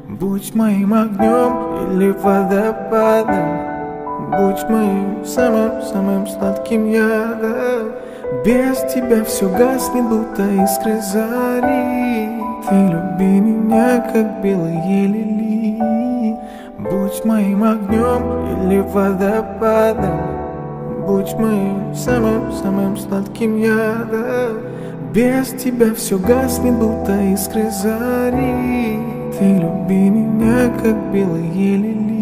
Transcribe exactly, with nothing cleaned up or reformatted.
Будь моим огнем или водопадом, будь моим самым-самым сладким ядом. Без тебя все гаснет, будто искры зари. Ты люби меня, как белые лилии. Будь моим огнем или водопадом, будь моим самым-самым сладким ядом. Без тебя все гаснет, будто искры зари. Ты люби меня, как белые лилии.